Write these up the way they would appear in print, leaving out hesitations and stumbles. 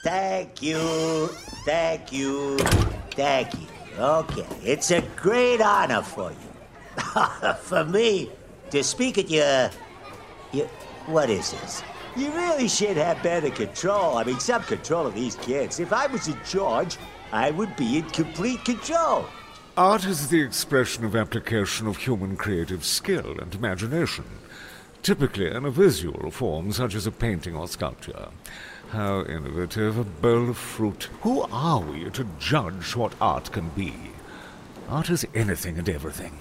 Thank you. Okay, it's a great honor for you. For me, to speak at your... What is this? You really should have better control. I mean, some control of these kids. If I was in charge, I would be in complete control. Art is the expression of application of human creative skill and imagination, typically in a visual form such as a painting or sculpture. How innovative, a bowl of fruit. Who are we to judge what art can be? Art is anything and everything.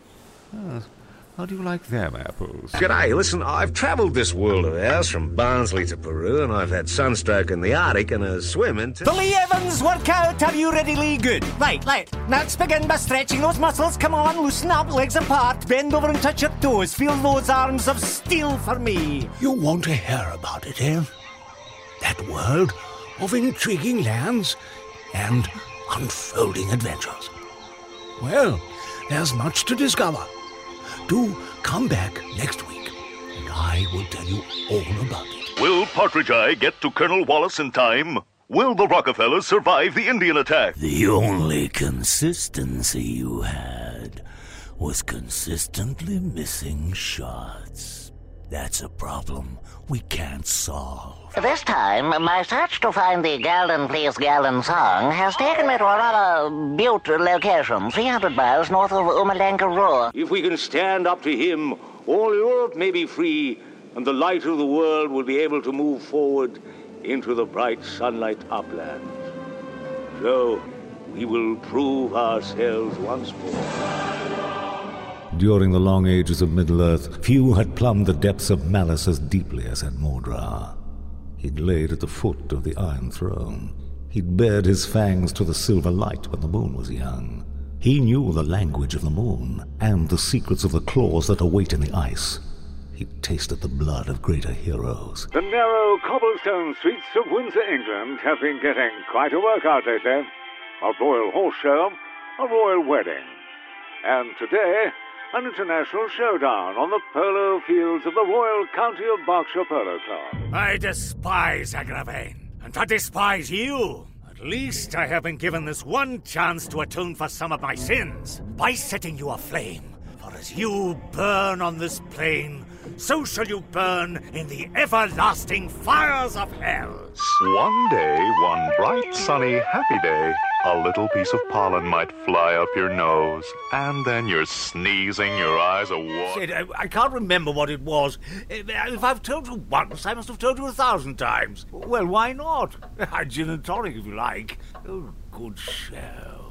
How do you like them apples? G'day, listen, I've travelled this world of ours from Barnsley to Peru, and I've had sunstroke in the Arctic and a swim into... The Lee Evans workout, are you ready, Lee? Good. Right. Let's begin by stretching those muscles. Come on, loosen up, legs apart, bend over and touch your toes. Feel those arms of steel for me. You want to hear about it, eh? That world of intriguing lands and unfolding adventures. Well, there's much to discover. Do come back next week, and I will tell you all about it. Will Partridge Eye get to Colonel Wallace in time? Will the Rockefellers survive the Indian attack? The only consistency you had was consistently missing shots. That's a problem we can't solve. This time, my search to find the Galden Please Galden song has taken me to a rather beautiful location, 300 miles north of Umalanka. If we can stand up to him, all Europe may be free, and the light of the world will be able to move forward into the bright sunlight uplands. So, we will prove ourselves once more. During the long ages of Middle-earth, few had plumbed the depths of malice as deeply as had Mordra. He'd laid at the foot of the Iron Throne. He'd bared his fangs to the silver light when the moon was young. He knew the language of the moon, and the secrets of the claws that await in the ice. He'd tasted the blood of greater heroes. The narrow cobblestone streets of Windsor, England have been getting quite a workout lately. A royal horse show, a royal wedding. And today, an international showdown on the polo fields of the Royal County of Berkshire Polo Club. I despise Agravain, and I despise you. At least I have been given this one chance to atone for some of my sins by setting you aflame. For as you burn on this plain, so shall you burn in the everlasting fires of hell. One day, one bright, sunny, happy day, a little piece of pollen might fly up your nose, and then you're sneezing, your eyes are water. I can't remember what it was. If I've told you once, I must have told you 1,000 times. Well, why not? Gin and tonic, if you like. Oh, good show.